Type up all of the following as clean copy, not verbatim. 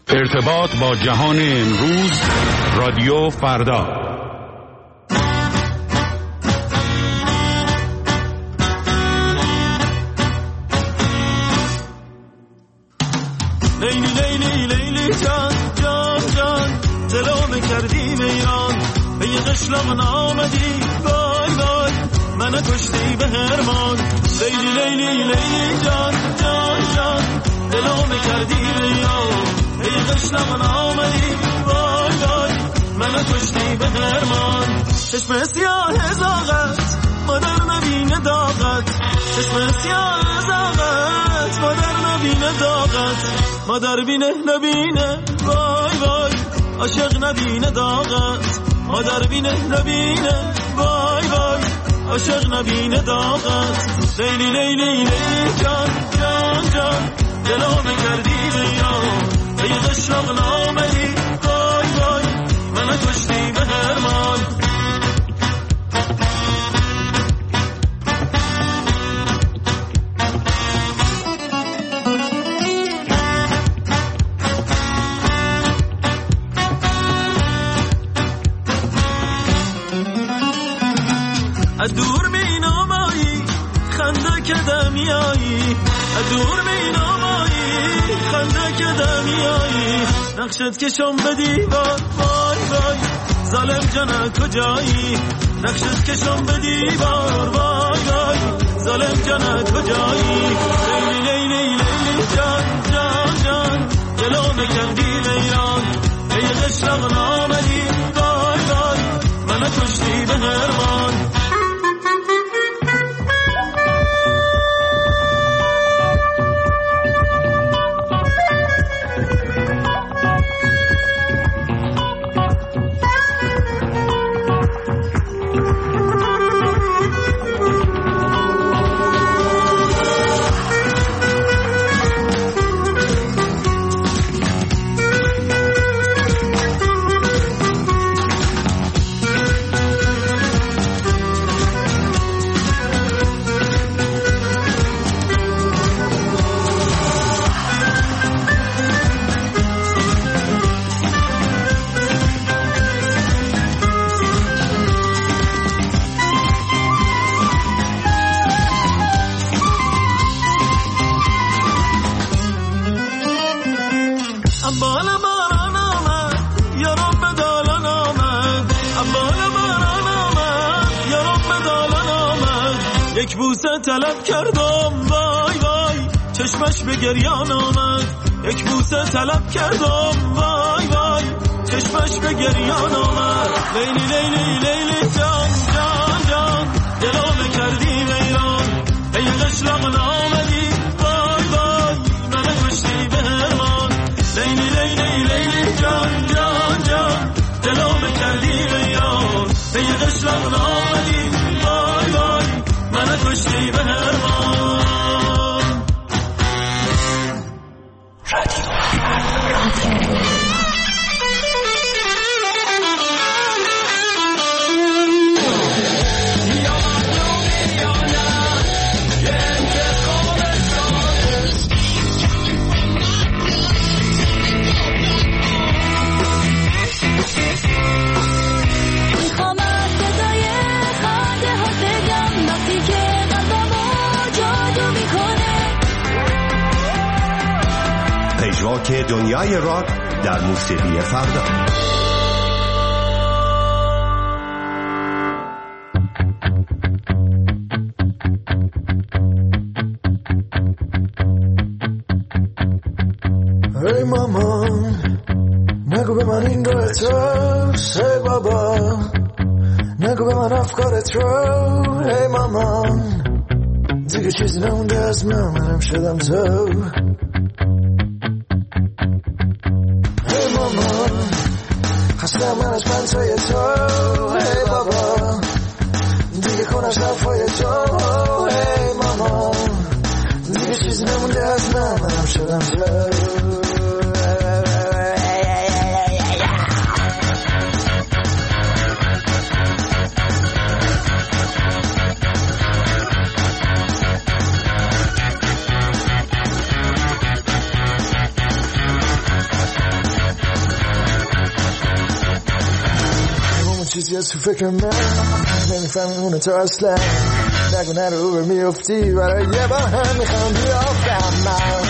ارتباط با جهان امروز، رادیو فردا. لیلی لیلی لیلی جان جان جان دلو کردی میران به یه قشلق نامدی وای وای من کشتی به هرمان. لیلی لیلی لیلی جان جان جان دلو کردی میران به یه قشلق نامدی وای وای من کشتی به هرمان. چشم سیاه زاغت مادر نبینه داغت، چشم سیاه زاغت مادر نبینه داغت، مادر بینه نبینه وای وای عاشق نبینه داغت، مادر بینه نبینه وای وای عاشق نبینه داغت. لیلی لیلی لیلی جان جان جان دلو کردی بیان به یه قشلق نامدی وای وای من کشتی به هرمان. از دور مینامایی خنده که دمیایی، از دور مینامایی خنده که دمیایی، نقشت کشم به دیوار وای وای ظالم جانه کجایی، نقشت کشم به دیوار وای وای ظالم جانه کجایی. لیلی لیلی لیلی جان جان جان دلو کردی میران به یه قشلق نامدی وای وای من کشتی به هرمان. یک بوسه طلب کردم وای وای چشمش به گریان آمد، یک بوسه طلب کردم وای وای چشمش به گریان آمد. لیلی لیلی لیلی جان جان جان دلو کردی میران ای قشلق نامدی وای وای من کشتی به هرمان. لیلی لیلی لیلی جان جان جان دلو کردی میران ای قشلق نامدی وای وای من کشتی به هرمان. پژواک دنیای راک در موسیقی فردا. ای مامان نگو به من این راه تو، ای بابا نگو به من افکارت رو، ای مامان دیگه چیزی نمونده از منم شدم تو. خستم من از پنسای تو، ای بابا دیگه کن از حرفای تو، ای ماما دیگه چیزی نمونده از منم شدم تو. از تو فکر من نمیفهمی اونو تو اصلا نگو نرو به میفتی برای یه بار هم میخوام بیافتم من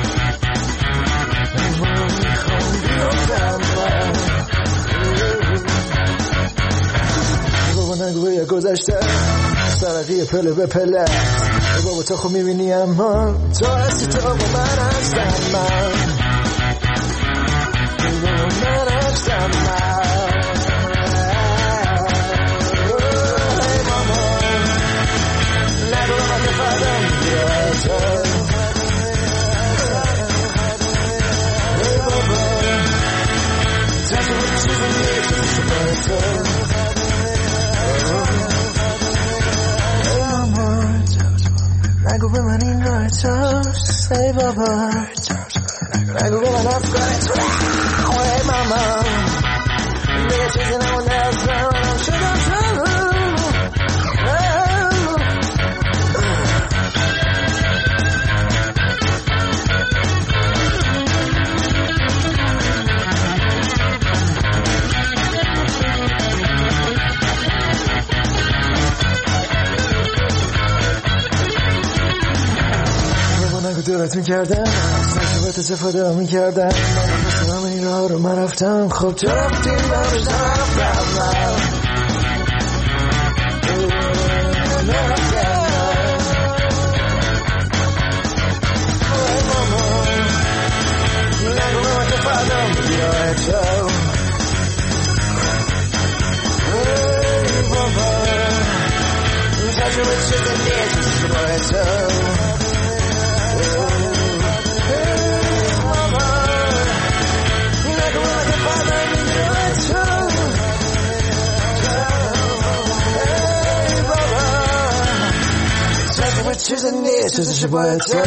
بابا نگو به یه گذشته سرقی پله به پله بابا تو خب میبینی اما تو هستی تو با من هستم من من هستم من ای ماما نگو به من بفردم ای بابا تصور چیزی نیست شما تو نگو به من این راه توست ای بابا نگو به من افکار تو ای ماما دیگه چیزی نمونده از من شدم تو دورت میکردم نشبت استفاده میکردم من پس همه این راه رو من رفتم خب تو رفتی من رفتم ای ماما نگو به من که فردم بیای تو ای بابا تجربه چیزی نیست باید تو چیزی نیست چیزی باید تو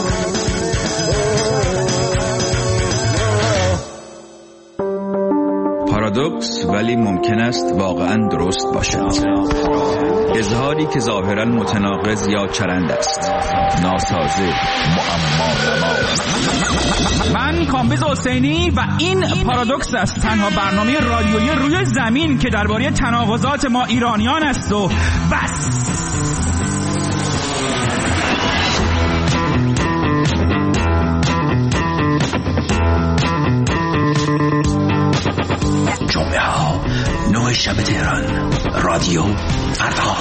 پارادوکس ولی ممکن است واقعا درست باشد. اظهاری که ظاهرا متناقض یا چرند است، ناسازه، معما. من کامبیز حسینی و این پارادوکس است، تنها برنامه رادیویی روی زمین که درباره تناقضات ما ایرانیان است و بس. جمعه ها 9 شب تهران، رادیو فردا.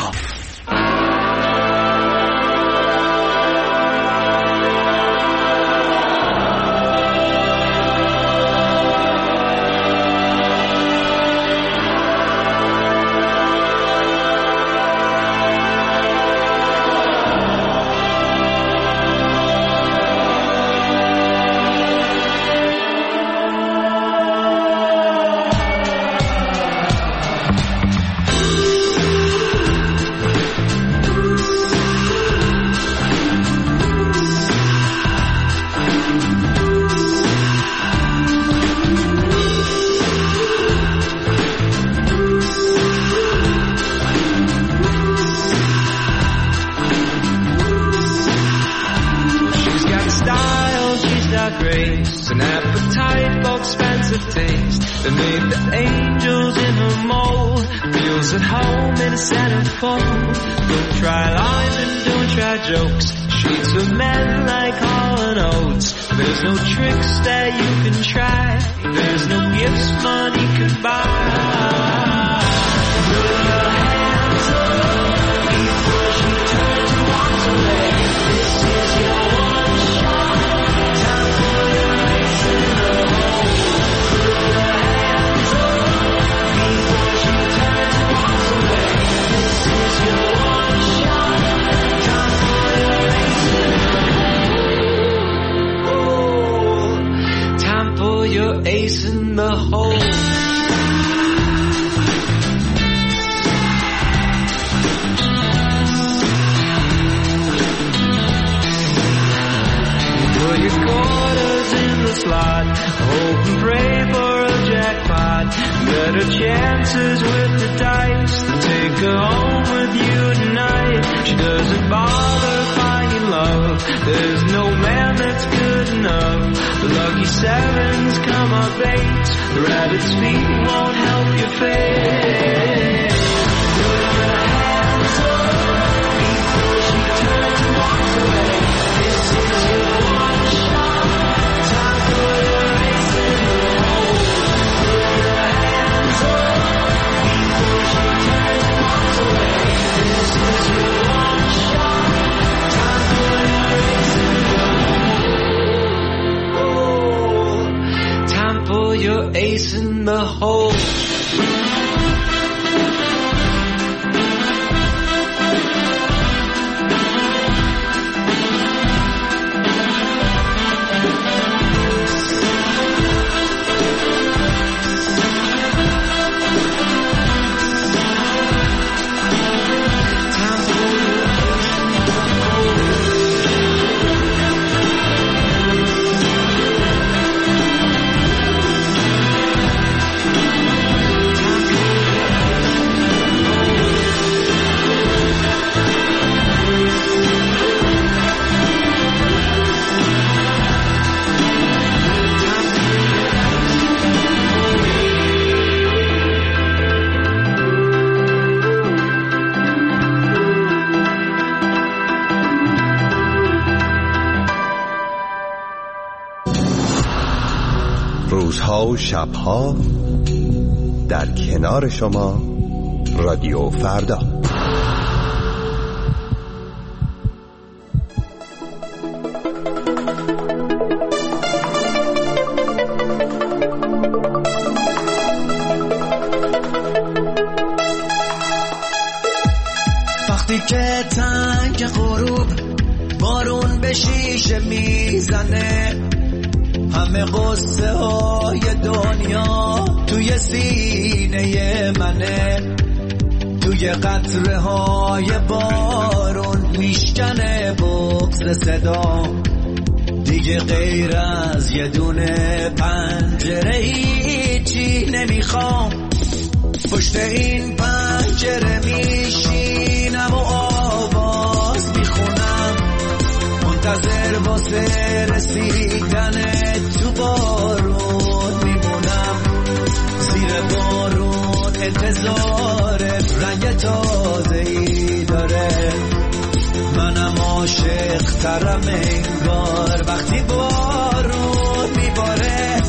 There's no tricks that you can try. There's no gifts money can buy. Put your hands up before she turns and walks away. This is your one shot. Time for your race in the hole. Put your hands up before she turns and walks away. This is your one shot. Time for your race in the hole. Time for your ace in the hole. Put your quarters in the slot, hope and pray for a jackpot. Better chances with the dice to take her home with you tonight. She doesn't bother finding love. There's no man that's good enough. The lucky sevens come up eights. The rabbit's feet won't help your fate. your ace in the hole. روزها و شبها در کنار شما رادیو فردا. وقتی که تنگ غروب بارون به شیشه میزنه، همه قصه های دنیا توی سینه منه، توی قطره های بارون میشکنه بغض صدا، دیگه غیر از یه دونه پنجره هیچی نمیخوام، پشت این پنجره میشینم و آواز میخونم، منتظر واسه رسیدن تو بارون میمونم، زیر بارون انتظار رنگ تازه‌ای داره، منم عاشق ترم انگار وقتی بارون میباره.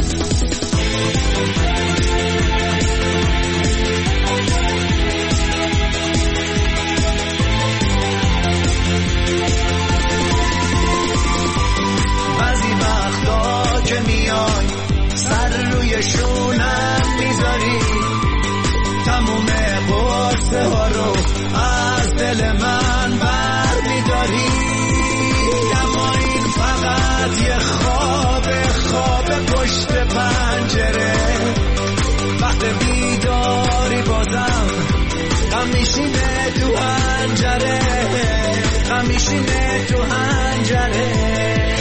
که میای سر روی شونم میذاری، تموم قصه ها رو از دل من بر میداری، اما این فقط یه خواب پشت پنجره، وقت بیداری بازم غم میشینه تو حنجره، غم میشینه تو حنجره.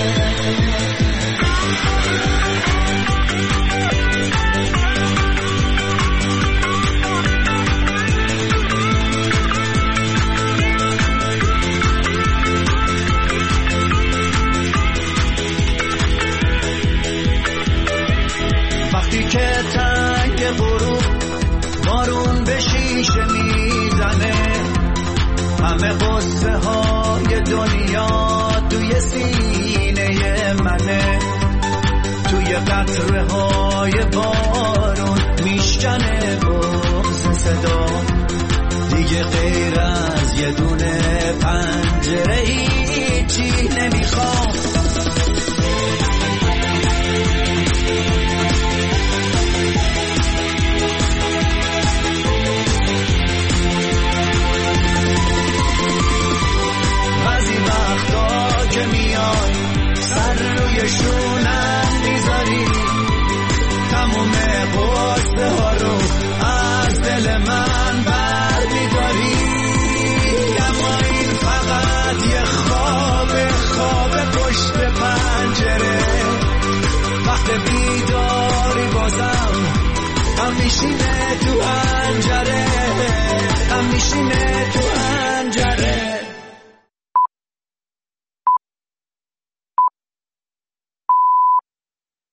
وقتی که تنگ غروب بارون به شیشه میزنه، همه قصه های دنیا توی سینه منه، توی قطره های بارون میشکنه بغض صدا، دیگه غیر از یه دونه پنجره هیچی نمیخوام، که میای سر روی شونم میذاری، تموم قصه ها رو از دل من بر میداری، اما این فقط یه خواب پشت پنجره، وقت بیداری بازم هم میشینه تو حنجره، هم میشینه تو حنجره.